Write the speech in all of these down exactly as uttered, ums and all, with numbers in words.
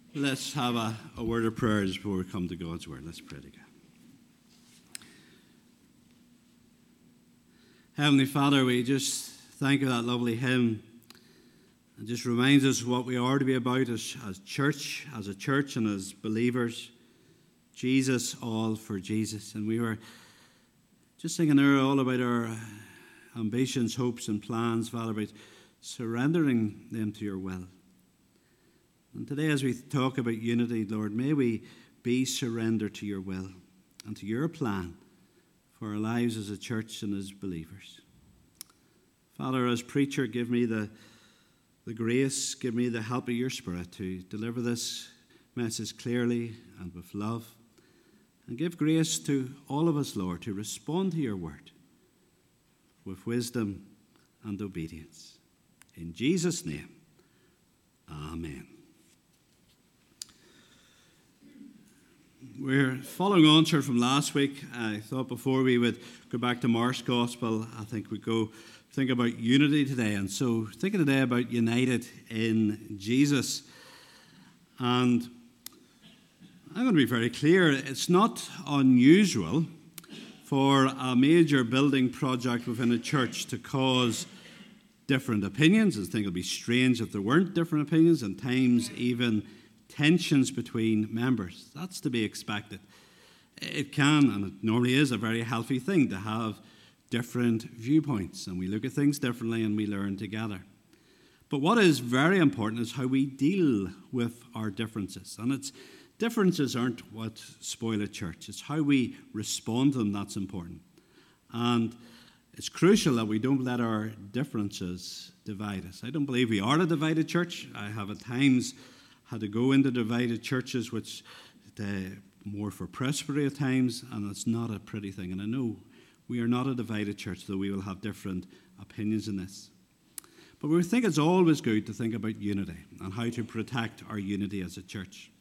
Let's have a, a word of prayer before we come to God's word. Let's pray together. Heavenly Father, we just thank you for that lovely hymn. It just reminds us what we are to be about as, as church, as a church and as believers. Jesus, all for Jesus. And we were just singing there all about our ambitions, hopes and plans, Father, about surrendering them to your will. And today as we talk about unity, Lord, may we be surrendered to your will and to your plan for our lives as a church and as believers. Father, as preacher, give me the, the grace, give me the help of your Spirit to deliver this message clearly and with love. And give grace to all of us, Lord, to respond to your word with wisdom and obedience. In Jesus' name, amen. We're following on, sir, from last week. I thought before we would go back to Mark's Gospel, I think we'd go think about unity today. And so thinking today about united in Jesus. And I'm going to be very clear. It's not unusual for a major building project within a church to cause different opinions. I think it would be strange if there weren't different opinions, and times even tensions between members. That's to be expected. It can, and it normally is, a very healthy thing to have different viewpoints, and we look at things differently and we learn together. But what is very important is how we deal with our differences. And it's differences aren't what spoil a church. It's how we respond to them that's important. And it's crucial that we don't let our differences divide us. I don't believe we are a divided church. I have at times had to go into divided churches, which uh, more for prosperity at times, and it's not a pretty thing. And I know we are not a divided church, though we will have different opinions in this. But we think it's always good to think about unity and how to protect our unity as a church.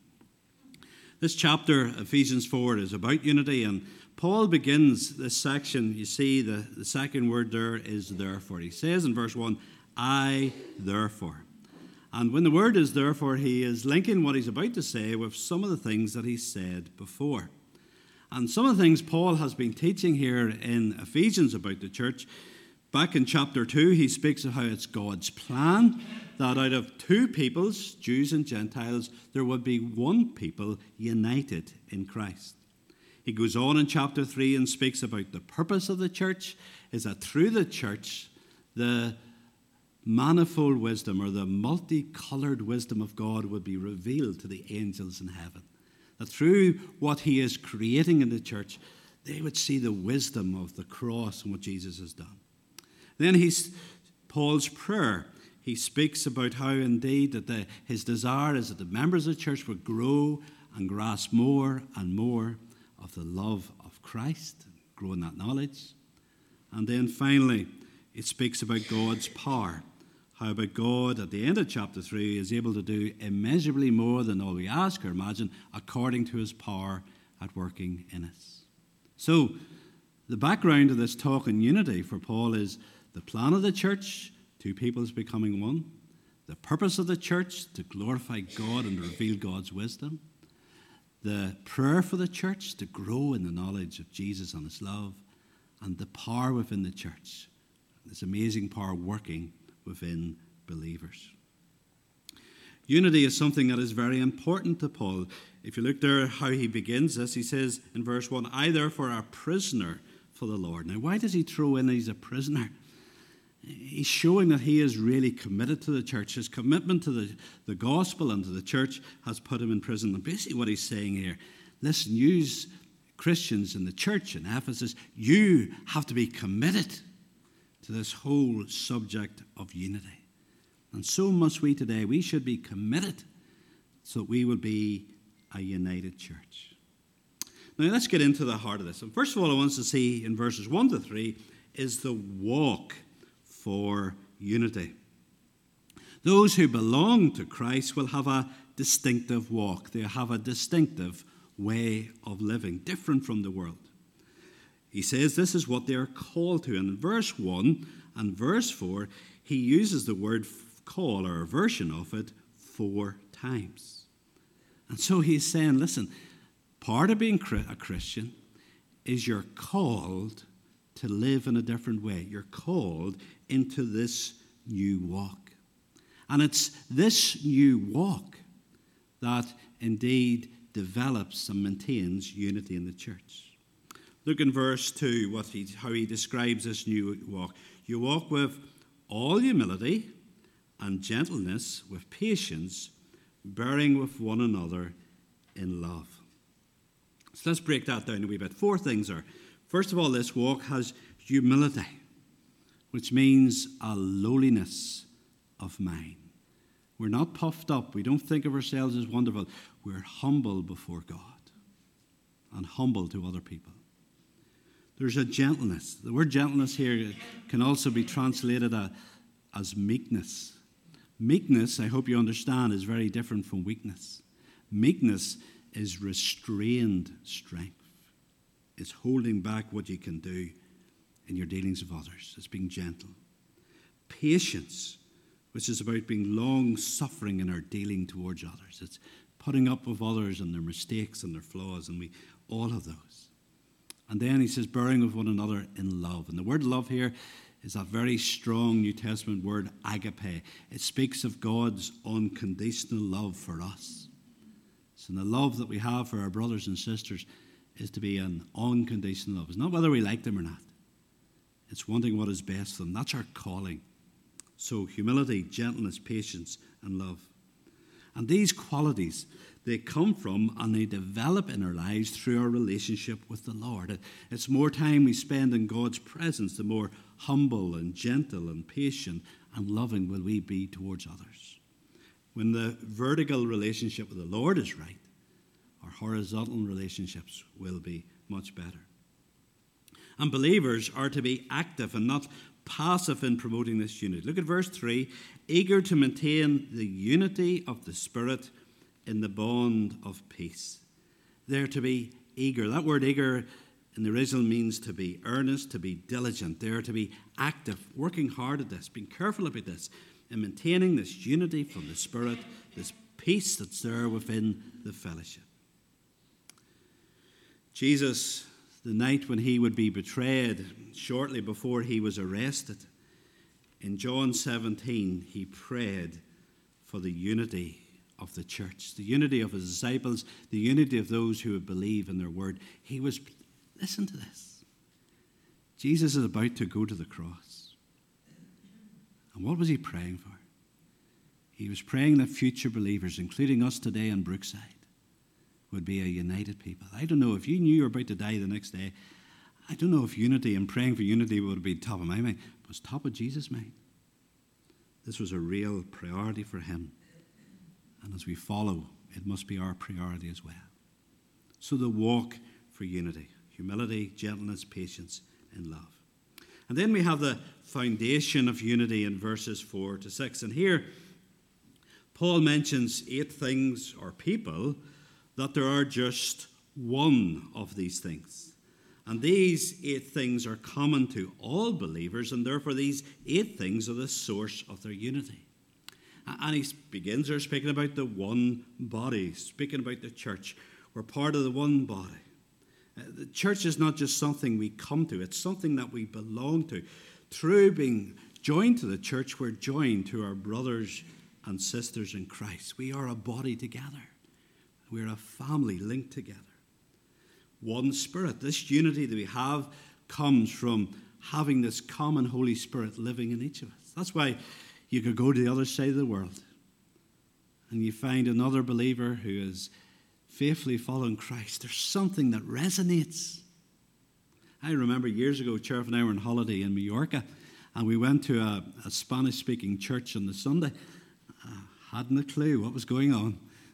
This chapter, Ephesians four, is about unity, and Paul begins this section. You see, the, the second word there is therefore. He says in verse one, I therefore. And when the word is therefore, he is linking what he's about to say with some of the things that he said before. And some of the things Paul has been teaching here in Ephesians about the church. Back in chapter two, he speaks of how it's God's plan that out of two peoples, Jews and Gentiles, there would be one people united in Christ. He goes on in chapter three and speaks about the purpose of the church is that through the church, the manifold wisdom or the multicolored wisdom of God would be revealed to the angels in heaven. That through what he is creating in the church, they would see the wisdom of the cross and what Jesus has done. Then he's Paul's prayer. He speaks about how indeed that the, his desire is that the members of the church would grow and grasp more and more of the love of Christ, grow in that knowledge. And then finally, it speaks about God's power. How about God, at the end of chapter three, is able to do immeasurably more than all we ask or imagine, according to his power at working in us. So, the background of this talk on unity for Paul is the plan of the church, two peoples becoming one. The purpose of the church, to glorify God and reveal God's wisdom. The prayer for the church, to grow in the knowledge of Jesus and his love. And the power within the church, this amazing power working within believers. Unity is something that is very important to Paul. If you look there how he begins this, he says in verse one, I therefore am a prisoner for the Lord. Now, why does he throw in he's a prisoner? He's showing that he is really committed to the church. His commitment to the, the gospel and to the church has put him in prison. And basically what he's saying here, listen, you Christians in the church in Ephesus, you have to be committed to this whole subject of unity. And so must we today. We should be committed so that we will be a united church. Now let's get into the heart of this. And first of all, I want us to see in verses one to three is the walk for unity. Those who belong to Christ will have a distinctive walk. They have a distinctive way of living, different from the world. He says this is what they are called to. And in verse one and verse four, he uses the word call, or a version of it, four times. And so he's saying, listen, part of being a Christian is you're called to live in a different way. You're called into this new walk. And it's this new walk that indeed develops and maintains unity in the church. Look in verse two, what he, how he describes this new walk. You walk with all humility and gentleness, with patience, bearing with one another in love. So let's break that down a wee bit. Four things are. First of all, this walk has humility, which means a lowliness of mind. We're not puffed up. We don't think of ourselves as wonderful. We're humble before God and humble to other people. There's a gentleness. The word gentleness here can also be translated as meekness. Meekness, I hope you understand, is very different from weakness. Meekness is restrained strength. It's holding back what you can do in your dealings with others. It's being gentle. Patience, which is about being long-suffering in our dealing towards others. It's putting up with others and their mistakes and their flaws, and we all have those. And then he says, bearing with one another in love. And the word love here is a very strong New Testament word, agape. It speaks of God's unconditional love for us. So the love that we have for our brothers and sisters is to be an unconditional love. It's not whether we like them or not. It's wanting what is best for them. That's our calling. So humility, gentleness, patience, and love. And these qualities, they come from and they develop in our lives through our relationship with the Lord. It's more time we spend in God's presence, the more humble and gentle and patient and loving will we be towards others. When the vertical relationship with the Lord is right, our horizontal relationships will be much better. And believers are to be active and not passive in promoting this unity. Look at verse three. Eager to maintain the unity of the Spirit in the bond of peace. They're to be eager. That word eager in the original means to be earnest, to be diligent. They're to be active, working hard at this, being careful about this, and maintaining this unity from the Spirit, this peace that's there within the fellowship. Jesus, the night when he would be betrayed, shortly before he was arrested, in John seventeen, he prayed for the unity of the church, the unity of his disciples, the unity of those who would believe in their word. He was, listen to this, Jesus is about to go to the cross. And what was he praying for? He was praying that future believers, including us today in Brookside, would be a united people. I don't know if you knew you were about to die the next day. I don't know if unity and praying for unity would be top of my mind, but it was top of Jesus' mind. This was a real priority for him. And as we follow, it must be our priority as well. So the walk for unity, humility, gentleness, patience, and love. And then we have the foundation of unity in verses four to six. And here, Paul mentions eight things or people that there are just one of these things. And these eight things are common to all believers, and therefore these eight things are the source of their unity. And he begins there speaking about the one body, speaking about the church. We're part of the one body. The church is not just something we come to, it's something that we belong to. Through being joined to the church, we're joined to our brothers and sisters in Christ. We are a body together. We're a family linked together. One Spirit. This unity that we have comes from having this common Holy Spirit living in each of us. That's why you could go to the other side of the world and you find another believer who is faithfully following Christ. There's something that resonates. I remember years ago, Sheriff and I were on holiday in Mallorca, and we went to a, a Spanish-speaking church on the Sunday. I hadn't a clue what was going on.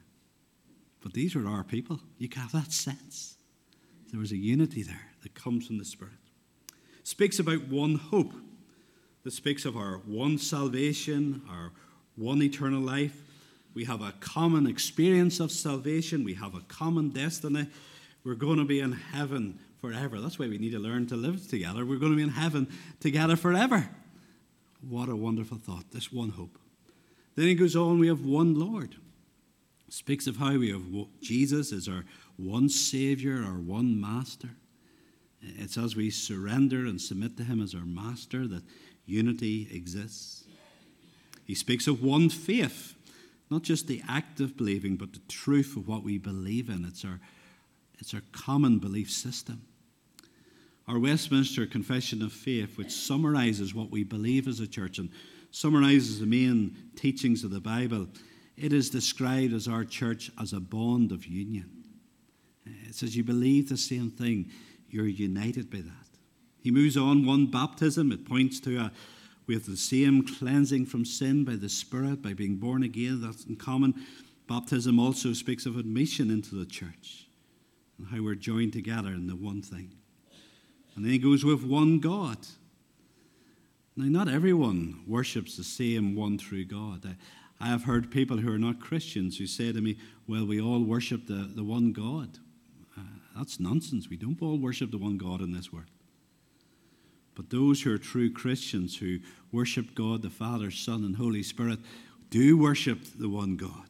But these were our people. You can have that sense. There was a unity there that comes from the Spirit. It speaks about one hope. That speaks of our one salvation, our one eternal life. We have a common experience of salvation. We have a common destiny. We're going to be in heaven forever. That's why we need to learn to live together. We're going to be in heaven together forever. What a wonderful thought, this one hope. Then he goes on, we have one Lord. Speaks of how we have Jesus as our one Saviour, our one Master. It's as we surrender and submit to him as our Master that unity exists. He speaks of one faith, not just the act of believing, but the truth of what we believe in. It's our, it's our common belief system. Our Westminster Confession of Faith, which summarizes what we believe as a church and summarizes the main teachings of the Bible, it is described as our church as a bond of union. It says you believe the same thing, you're united by that. He moves on, one baptism, it points to a we have the same cleansing from sin by the Spirit, by being born again. That's in common. Baptism also speaks of admission into the church and how we're joined together in the one thing. And then he goes with one God. Now, not everyone worships the same one true God. I, I have heard people who are not Christians who say to me, well, we all worship the, the one God. Uh, that's nonsense. We don't all worship the one God in this world. But those who are true Christians who worship God, the Father, Son, and Holy Spirit, do worship the one God.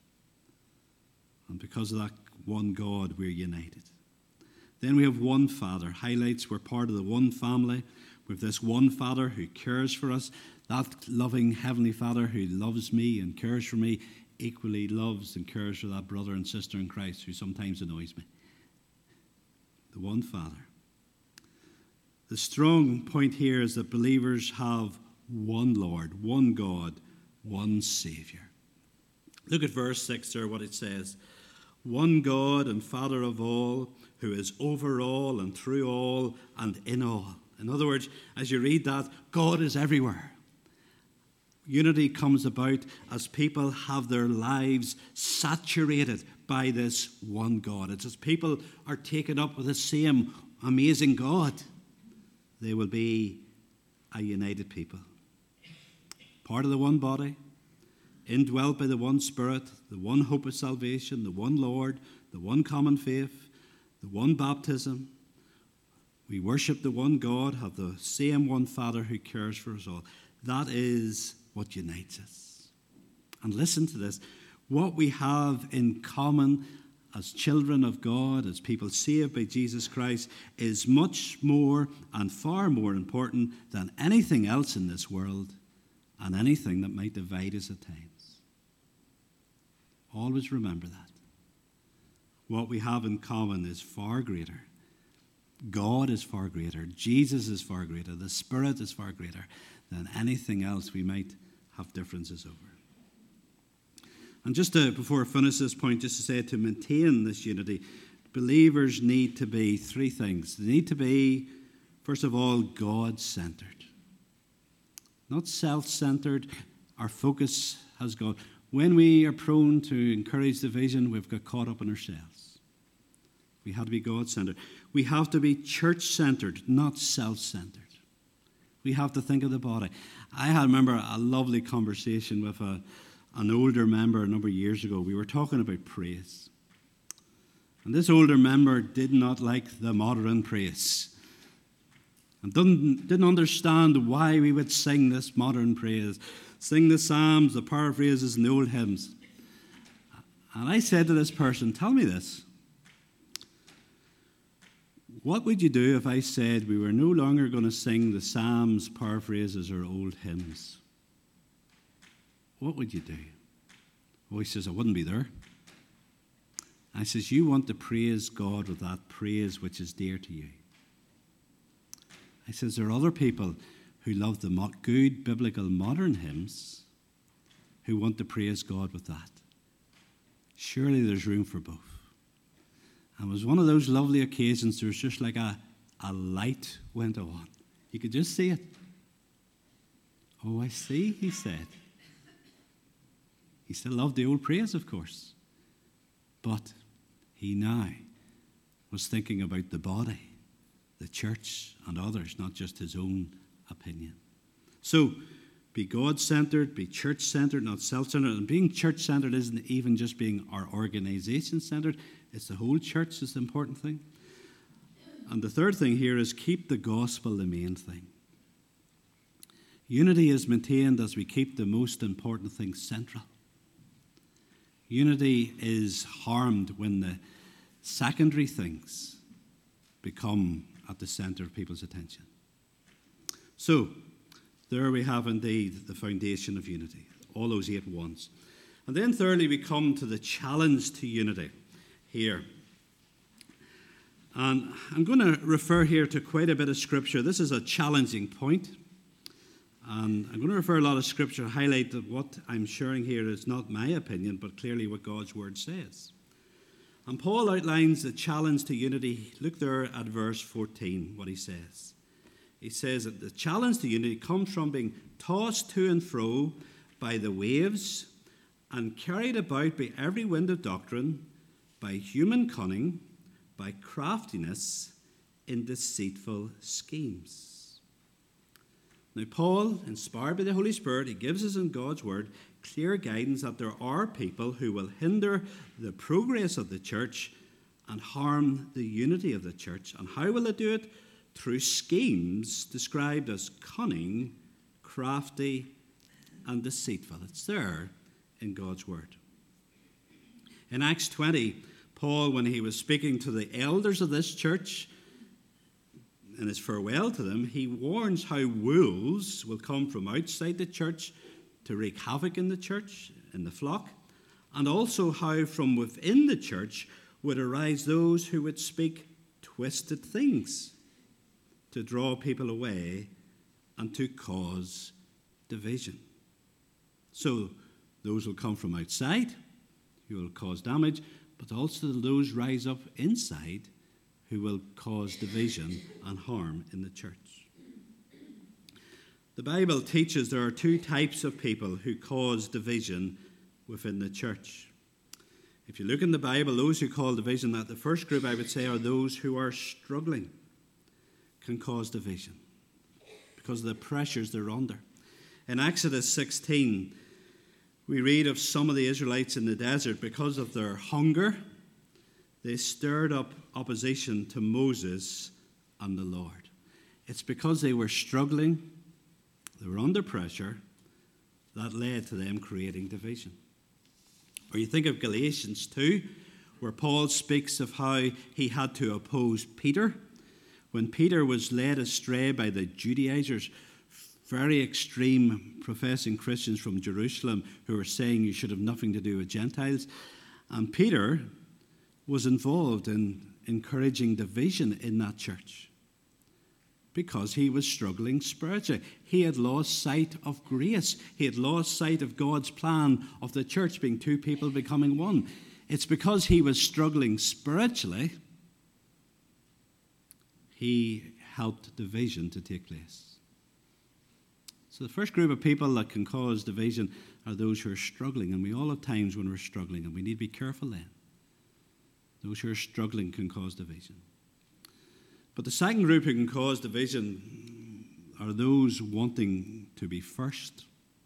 And because of that one God, we're united. Then we have one Father. Highlights we're part of the one family. We have this one Father who cares for us. That loving Heavenly Father who loves me and cares for me equally loves and cares for that brother and sister in Christ who sometimes annoys me. The one Father. The strong point here is that believers have one Lord, one God, one Saviour. Look at verse six there, what it says. One God and Father of all, who is over all and through all and in all. In other words, as you read that, God is everywhere. Unity comes about as people have their lives saturated by this one God. It's as people are taken up with the same amazing God. They will be a united people. Part of the one body, indwelt by the one Spirit, the one hope of salvation, the one Lord, the one common faith, the one baptism. We worship the one God, have the same one Father who cares for us all. That is what unites us. And listen to this. What we have in common as children of God, as people saved by Jesus Christ, is much more and far more important than anything else in this world and anything that might divide us at times. Always remember that. What we have in common is far greater. God is far greater. Jesus is far greater. The Spirit is far greater than anything else we might have differences over. And just to, before I finish this point, just to say to maintain this unity, believers need to be three things. They need to be, first of all, God-centered. Not self-centered. Our focus has gone. When we are prone to encourage division, we've got caught up in ourselves. We have to be God-centered. We have to be church-centered, not self-centered. We have to think of the body. I had, remember a lovely conversation with a an older member a number of years ago. We were talking about praise. And this older member did not like the modern praise. And didn't, didn't understand why we would sing this modern praise. Sing the psalms, the paraphrases, and the old hymns. And I said to this person, tell me this. What would you do if I said we were no longer going to sing the psalms, paraphrases, or old hymns? What would you do? Oh, he says, I wouldn't be there. I says, you want to praise God with that praise which is dear to you. I says, there are other people who love the good biblical modern hymns who want to praise God with that. Surely there's room for both. And it was one of those lovely occasions, there was just like a, a light went on. You could just see it. Oh, I see, he said. He still loved the old praise, of course. But he now was thinking about the body, the church, and others, not just his own opinion. So, be God-centered, be church-centered, not self-centered. And being church-centered isn't even just being our organization-centered. It's the whole church is the important thing. And the third thing here is keep the gospel the main thing. Unity is maintained as we keep the most important thing central. Unity is harmed when the secondary things become at the center of people's attention. So, there we have indeed the foundation of unity, all those eight ones. And then thirdly, we come to the challenge to unity here. And I'm going to refer here to quite a bit of scripture. This is a challenging point. And I'm going to refer a lot of scripture to highlight that what I'm sharing here is not my opinion, but clearly what God's word says. And Paul outlines the challenge to unity. Look there at verse fourteen, what he says. He says that the challenge to unity comes from being tossed to and fro by the waves and carried about by every wind of doctrine, by human cunning, by craftiness in deceitful schemes. Now, Paul, inspired by the Holy Spirit, he gives us in God's word clear guidance that there are people who will hinder the progress of the church and harm the unity of the church. And how will they do it? Through schemes described as cunning, crafty, and deceitful. It's there in God's word. In Acts twenty, Paul, when he was speaking to the elders of this church in his farewell to them, he warns how wolves will come from outside the church to wreak havoc in the church, in the flock, and also how from within the church would arise those who would speak twisted things to draw people away and to cause division. So those will come from outside who will cause damage, but also those rise up inside who will cause division and harm in the church. The Bible teaches there are two types of people who cause division within the church. If you look in the Bible, those who cause division, that the first group I would say are those who are struggling, can cause division because of the pressures they're under. In Exodus sixteen, we read of some of the Israelites in the desert. Because of their hunger, they stirred up opposition to Moses and the Lord. It's because they were struggling, they were under pressure, that led to them creating division. Or you think of Galatians two, where Paul speaks of how he had to oppose Peter. When Peter was led astray by the Judaizers, very extreme professing Christians from Jerusalem who were saying you should have nothing to do with Gentiles. And Peter was involved in encouraging division in that church because he was struggling spiritually. He had lost sight of grace. He had lost sight of God's plan of the church being two people becoming one. It's because he was struggling spiritually he helped division to take place. So the first group of people that can cause division are those who are struggling, and we all have times when we're struggling, and we need to be careful then. Those who are struggling can cause division. But the second group who can cause division are those wanting to be first.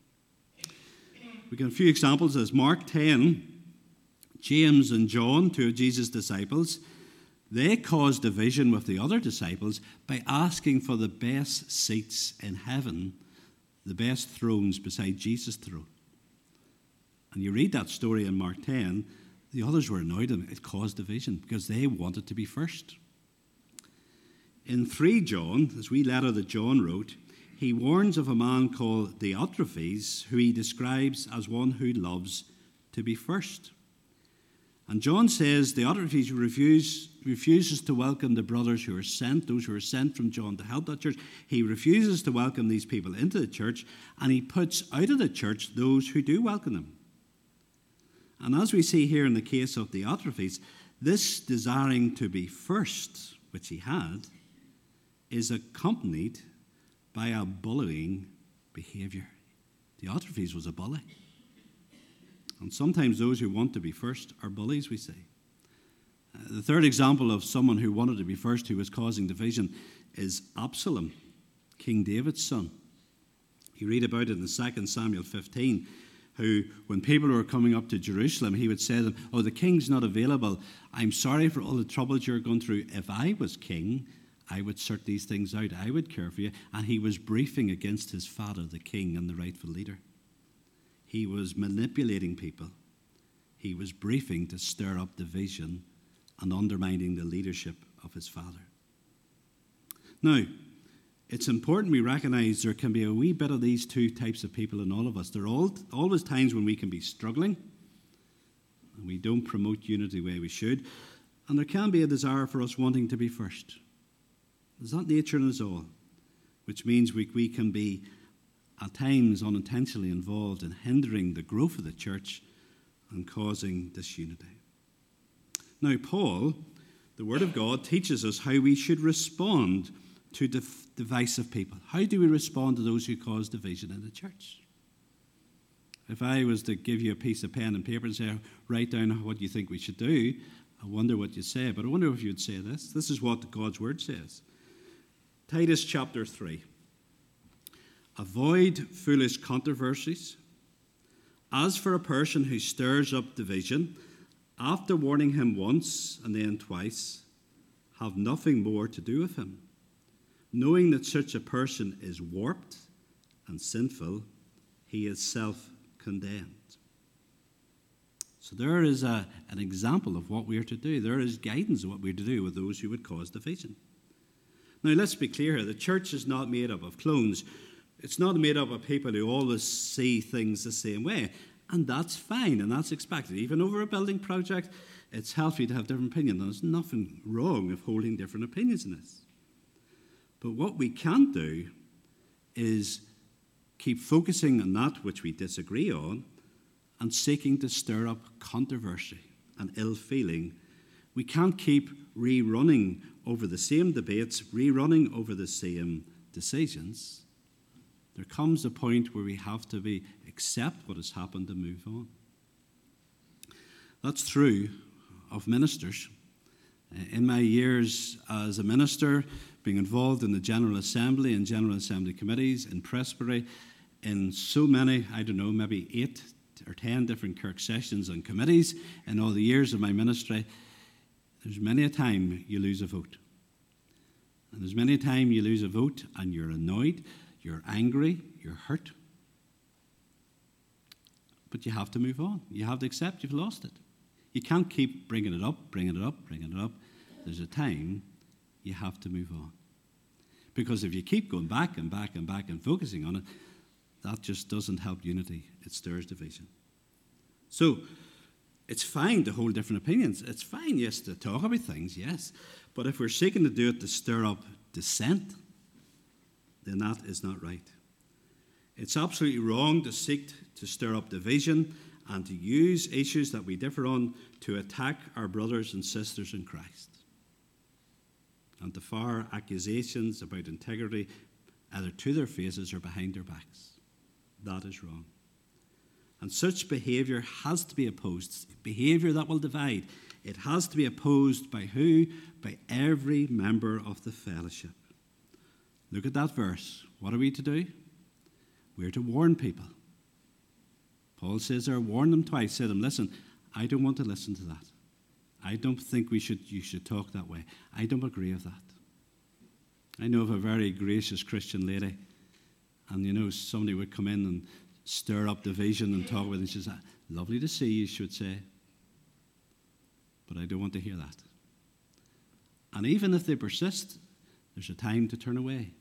We get a few examples of this. Mark ten, James and John, two of Jesus' disciples, they caused division with the other disciples by asking for the best seats in heaven, the best thrones beside Jesus' throne. And you read that story in Mark ten, the others were annoyed and it caused division because they wanted to be first. In three John, this wee letter that John wrote, he warns of a man called Diotrephes, who he describes as one who loves to be first. And John says Diotrephes refuse, refuses to welcome the brothers who are sent, those who are sent from John to help that church. He refuses to welcome these people into the church, and he puts out of the church those who do welcome them. And as we see here in the case of Diotrephes, this desiring to be first, which he had, is accompanied by a bullying behavior. Diotrephes was a bully. And sometimes those who want to be first are bullies, we say. Uh, the third example of someone who wanted to be first who was causing division is Absalom, King David's son. You read about it in Second Samuel fifteen, who, when people were coming up to Jerusalem, he would say to them, oh, the king's not available. I'm sorry for all the troubles you're going through. If I was king, I would sort these things out. I would care for you. And he was briefing against his father, the king, and the rightful leader. He was manipulating people. he was briefing to stir up division and undermining the leadership of his father. Now, it's important we recognize there can be a wee bit of these two types of people in all of us. There are all, always times when we can be struggling and we don't promote unity the way we should. And there can be a desire for us wanting to be first. There's that nature in us all, which means we, we can be at times unintentionally involved in hindering the growth of the church and causing disunity. Now, Paul, the Word of God, teaches us how we should respond to div- divisive people. How do we respond to those who cause division in the church? If I was to give you a piece of pen and paper and say, write down what you think we should do, I wonder what you'd say. But I wonder if you'd say this. This is what God's Word says. Titus chapter three. Avoid foolish controversies. As for a person who stirs up division, after warning him once and then twice, have nothing more to do with him, knowing that such a person is warped and sinful, he is self-condemned. So there is a, an example of what we are to do. There is guidance of what we are to do with those who would cause division. Now, let's be clear here. The church is not made up of clones. It's not made up of people who always see things the same way. And that's fine, and that's expected. Even over a building project, it's healthy to have different opinions. There's nothing wrong with holding different opinions in this. But what we can't do is keep focusing on that which we disagree on and seeking to stir up controversy and ill feeling. We can't keep rerunning over the same debates, rerunning over the same decisions. There comes a point where we have to be accept what has happened and move on. That's true of ministers. In my years as a minister, being involved in the General Assembly and General Assembly committees in Presbytery, in so many, I don't know, maybe eight or ten different Kirk sessions and committees in all the years of my ministry, there's many a time you lose a vote. And there's many a time you lose a vote and you're annoyed, you're angry, you're hurt. But you have to move on. You have to accept you've lost it. You can't keep bringing it up, bringing it up, bringing it up. There's a time you have to move on. Because if you keep going back and back and back and focusing on it, that just doesn't help unity. It stirs division. So, it's fine to hold different opinions. It's fine, yes, to talk about things, yes. But if we're seeking to do it to stir up dissent, then that is not right. It's absolutely wrong to seek to stir up division and to use issues that we differ on to attack our brothers and sisters in Christ and to fire accusations about integrity either to their faces or behind their backs. That is wrong. And such behaviour has to be opposed. Behaviour that will divide. It has to be opposed by who? By every member of the fellowship. Look at that verse. What are we to do? We're to warn people. Paul says there, warn them twice. Say to them, listen, I don't want to listen to that. I don't think we should. You should talk that way. I don't agree with that. I know of a very gracious Christian lady, and you know, somebody would come in and stir up division and talk with her, and she says, lovely to see you, should say, but I don't want to hear that. And even if they persist, there's a time to turn away,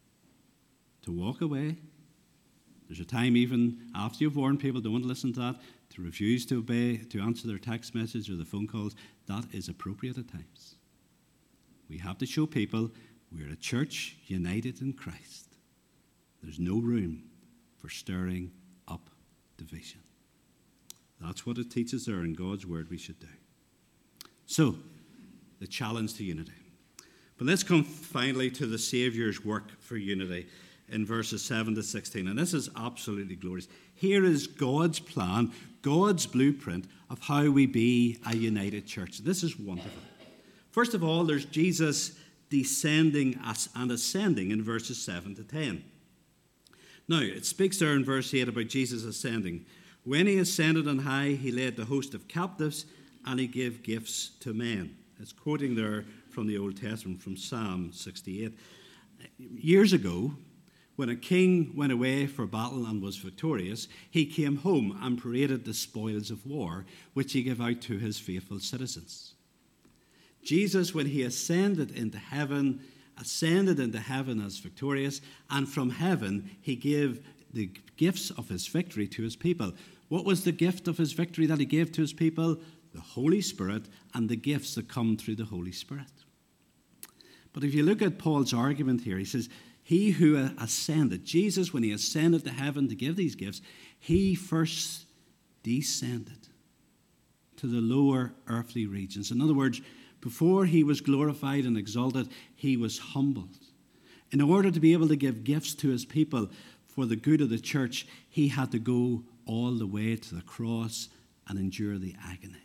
to walk away. There's a time even after you've warned people, don't want to listen to that, to refuse to obey, to answer their text message or the phone calls. That is appropriate at times. We have to show people we're a church united in Christ. There's no room for stirring up division. That's what it teaches there in God's word we should do. So, the challenge to unity. But let's come finally to the Saviour's work for unity in verses seven to sixteen. And this is absolutely glorious. Here is God's plan, God's blueprint of how we be a united church. This is wonderful. First of all, there's Jesus descending and ascending in verses seven to ten. Now, it speaks there in verse eight about Jesus ascending. When he ascended on high, he led the host of captives and he gave gifts to men. It's quoting there from the Old Testament, from Psalm sixty-eight. Years ago, when a king went away for battle and was victorious, he came home and paraded the spoils of war, which he gave out to his faithful citizens. Jesus, when he ascended into heaven, ascended into heaven as victorious, and from heaven he gave the gifts of his victory to his people. What was the gift of his victory that he gave to his people? The Holy Spirit and the gifts that come through the Holy Spirit. But if you look at Paul's argument here, he says, he who ascended, Jesus, when he ascended to heaven to give these gifts, he first descended to the lower earthly regions. In other words, before he was glorified and exalted, he was humbled. In order to be able to give gifts to his people for the good of the church, he had to go all the way to the cross and endure the agony.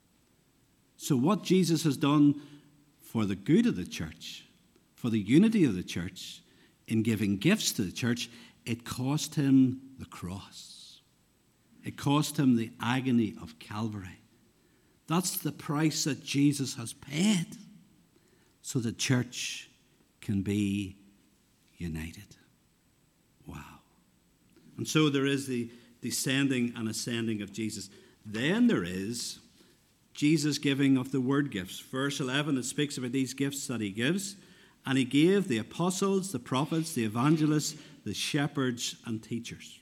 So what Jesus has done for the good of the church, for the unity of the church, in giving gifts to the church, it cost him the cross. It cost him the agony of Calvary. That's the price that Jesus has paid so the church can be united. Wow. And so there is the descending and ascending of Jesus. Then there is Jesus giving of the word gifts. Verse eleven, it speaks about these gifts that he gives. And he gave the apostles, the prophets, the evangelists, the shepherds, and teachers.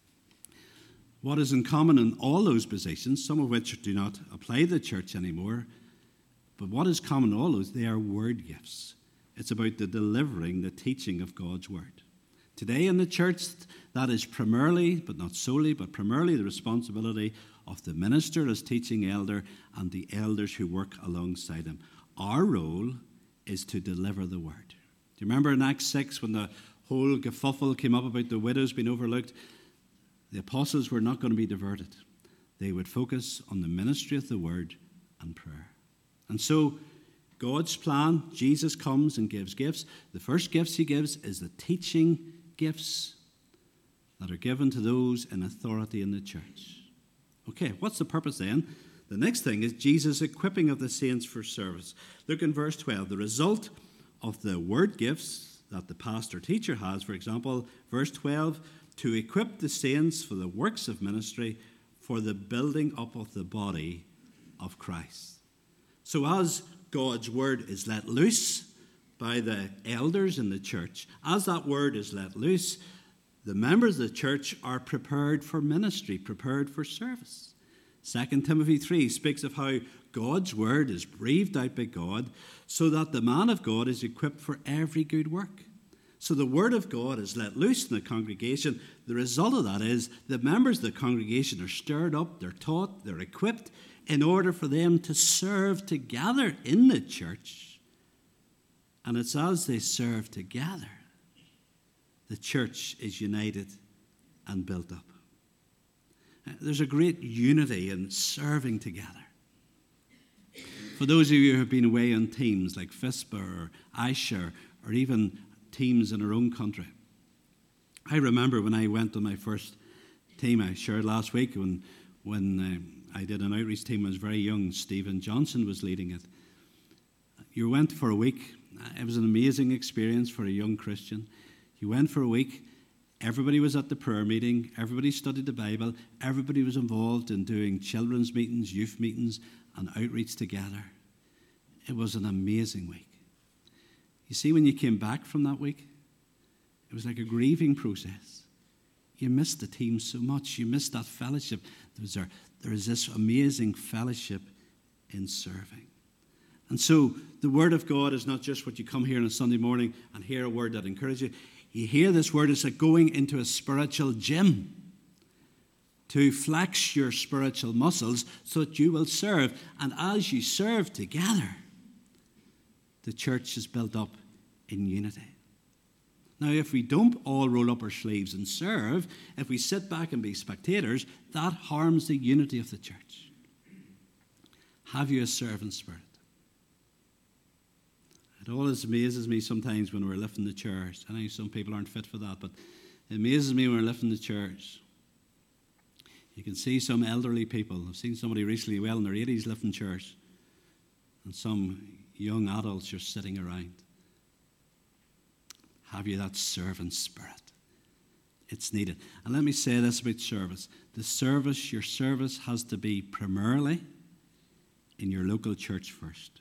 What is in common in all those positions, some of which do not apply to the church anymore, but what is common in all those, they are word gifts. It's about the delivering, the teaching of God's word. Today in the church, that is primarily, but not solely, but primarily the responsibility of the minister as teaching elder and the elders who work alongside him. Our role is to deliver the word. Do you remember in Acts six when the whole kerfuffle came up about the widows being overlooked? The apostles were not going to be diverted. They would focus on the ministry of the word and prayer. And so God's plan, Jesus comes and gives gifts. The first gifts he gives is the teaching gifts that are given to those in authority in the church. Okay, what's the purpose then? The next thing is Jesus' equipping of the saints for service. Look in verse twelve. The result of the word gifts that the pastor teacher has, for example, verse twelve, to equip the saints for the works of ministry, for the building up of the body of Christ. So as God's word is let loose by the elders in the church, as that word is let loose, the members of the church are prepared for ministry, prepared for service. Second Timothy three speaks of how God's word is breathed out by God so that the man of God is equipped for every good work. So the word of God is let loose in the congregation. The result of that is the members of the congregation are stirred up, they're taught, they're equipped in order for them to serve together in the church. And it's as they serve together, the church is united and built up. There's a great unity in serving together. For those of you who have been away on teams like FISPA or Aisha or even teams in our own country, I remember when I went on my first team I shared last week when, when uh, I did an outreach team. I was very young. Stephen Johnson was leading it. You went for a week. It was an amazing experience for a young Christian. You went for a week. Everybody was at the prayer meeting. Everybody studied the Bible. Everybody was involved in doing children's meetings, youth meetings, and outreach together. It was an amazing week. You see, when you came back from that week, it was like a grieving process. You missed the team so much. You missed that fellowship. There was, there, there is this amazing fellowship in serving. And so the Word of God is not just what you come here on a Sunday morning and hear a word that encourages you. You hear this word, it's like going into a spiritual gym to flex your spiritual muscles so that you will serve. And as you serve together, the church is built up in unity. Now, if we don't all roll up our sleeves and serve, if we sit back and be spectators, that harms the unity of the church. Have you a servant spirit? It always amazes me sometimes when we're lifting the chairs. I know some people aren't fit for that, but it amazes me when we're lifting the chairs. You can see some elderly people. I've seen somebody recently well in their eighties lifting chairs, and some young adults just sitting around. Have you that servant spirit? it's needed. And let me say this about service. The service, your service has to be primarily in your local church first.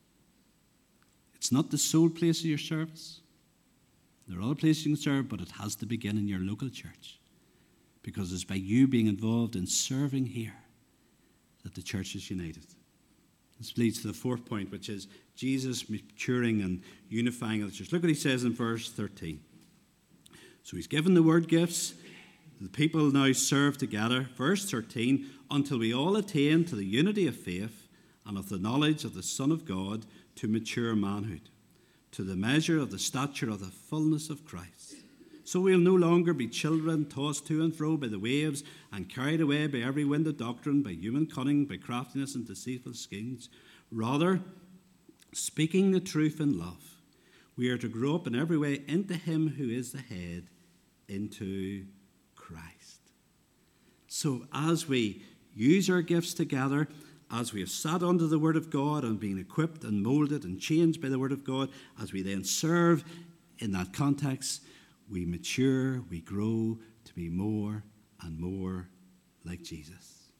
It's not the sole place of your service. There are other places you can serve, but it has to begin in your local church. Because it's by you being involved in serving here that the church is united. This leads to the fourth point, which is Jesus maturing and unifying the church. Look what he says in verse thirteen. So he's given the word gifts. The people now serve together. Verse thirteen, until we all attain to the unity of faith and of the knowledge of the Son of God, to mature manhood, to the measure of the stature of the fullness of Christ. So we'll no longer be children tossed to and fro by the waves and carried away by every wind of doctrine, by human cunning, by craftiness and deceitful schemes. Rather, speaking the truth in love, we are to grow up in every way into him who is the head, into Christ. So as we use our gifts together, as we have sat under the word of God and been equipped and molded and changed by the word of God, as we then serve in that context, we mature, we grow to be more and more like Jesus.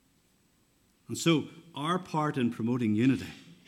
And so our part in promoting unity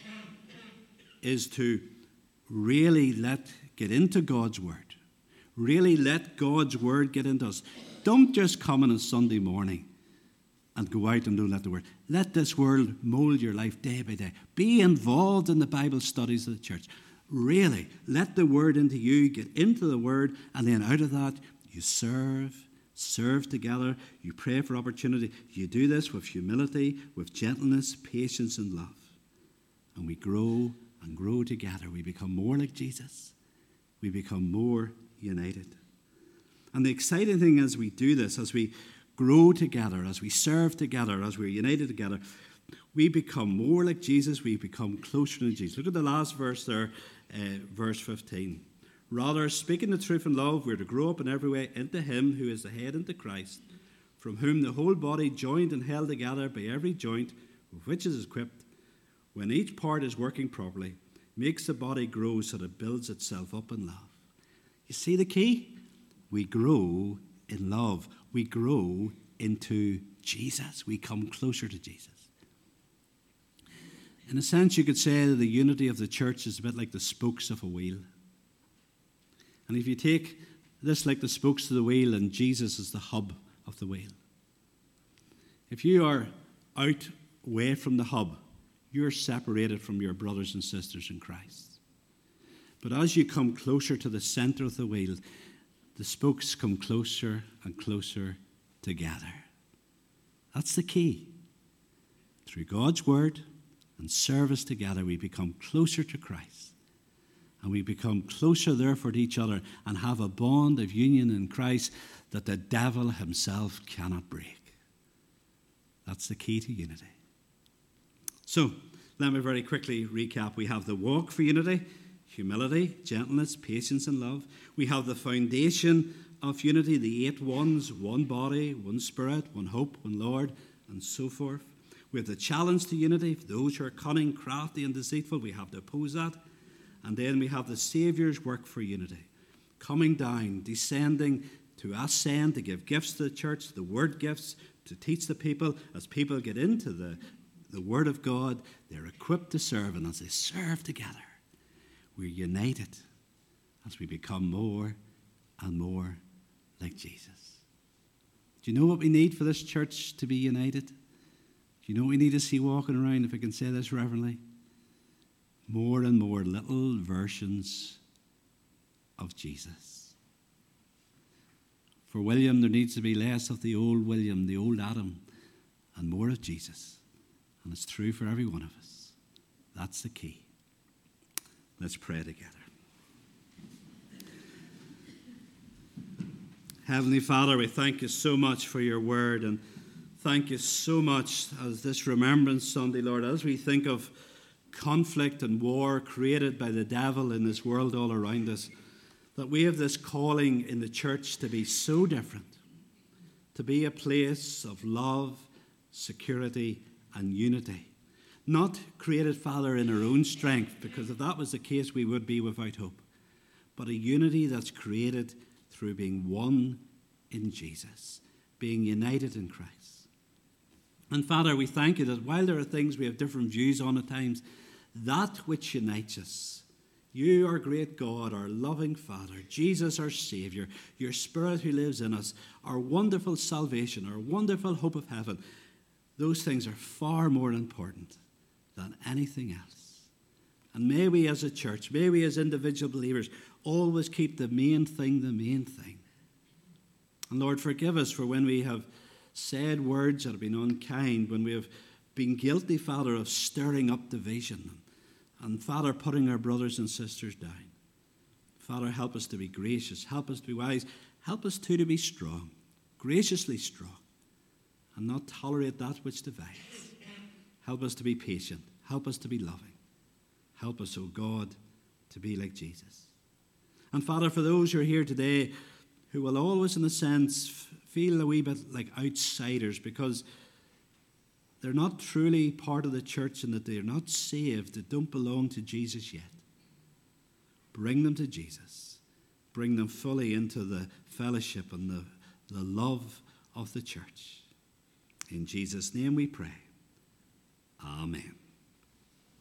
is to really let get into God's word. Really let God's word get into us. Don't just come on a Sunday morning and go out and don't let the word. Let this word mold your life day by day. Be involved in the Bible studies of the church. Really, let the word into you, get into the word, and then out of that, you serve, serve together, you pray for opportunity. You do this with humility, with gentleness, patience, and love. And we grow and grow together. We become more like Jesus. We become more united. And the exciting thing as we do this, as we grow together, as we serve together, as we're united together, we become more like Jesus, we become closer to Jesus. Look at the last verse there, uh, verse fifteen. Rather, speaking the truth in love, we're to grow up in every way into him who is the head, into Christ, from whom the whole body, joined and held together by every joint with which it is equipped, when each part is working properly, makes the body grow so that it builds itself up in love. You see the key? We grow in love. We grow into Jesus. We come closer to Jesus. In a sense, you could say that the unity of the church is a bit like the spokes of a wheel. And if you take this like the spokes of the wheel and Jesus is the hub of the wheel, if you are out away from the hub, you're separated from your brothers and sisters in Christ. But as you come closer to the center of the wheel, the spokes come closer and closer together. That's the key. Through God's word and service together, we become closer to Christ. And we become closer, therefore, to each other and have a bond of union in Christ that the devil himself cannot break. That's the key to unity. So, let me very quickly recap. We have the walk for unity, humility, gentleness, patience, and love. We have the foundation of unity, the eight ones, one body, one spirit, one hope, one Lord, and so forth. We have the challenge to unity. For those who are cunning, crafty, and deceitful, we have to oppose that. And then we have the Saviour's work for unity, coming down, descending to ascend, to give gifts to the church, the word gifts, to teach the people. As people get into the, the word of God, they're equipped to serve, and as they serve together, we're united as we become more and more like Jesus. Do you know what we need for this church to be united? Do you know what we need to see walking around, if I can say this reverently? More and more little versions of Jesus. For William, there needs to be less of the old William, the old Adam, and more of Jesus. And it's true for every one of us. That's the key. Let's pray together. Heavenly Father, we thank you so much for your word, and thank you so much as this Remembrance Sunday, Lord, as we think of conflict and war created by the devil in this world all around us, that we have this calling in the church to be so different, to be a place of love, security, and unity. Not created, Father, in our own strength, because if that was the case, we would be without hope, but a unity that's created through being one in Jesus, being united in Christ. And Father, we thank you that while there are things we have different views on at times, that which unites us, you, our great God, our loving Father, Jesus, our Saviour, your Spirit who lives in us, our wonderful salvation, our wonderful hope of heaven, those things are far more important than anything else. And may we as a church, may we as individual believers always keep the main thing the main thing. And Lord, forgive us for when we have said words that have been unkind, when we have been guilty, Father, of stirring up division. And Father, putting our brothers and sisters down. Father, help us to be gracious. Help us to be wise. Help us too to be strong, graciously strong, and not tolerate that which divides. Help us to be patient. Help us to be loving. Help us, O God, to be like Jesus. And Father, for those who are here today who will always, in a sense, feel a wee bit like outsiders because they're not truly part of the church and that they're not saved, that don't belong to Jesus yet. Bring them to Jesus. Bring them fully into the fellowship and the, the love of the church. In Jesus' name we pray. Amen.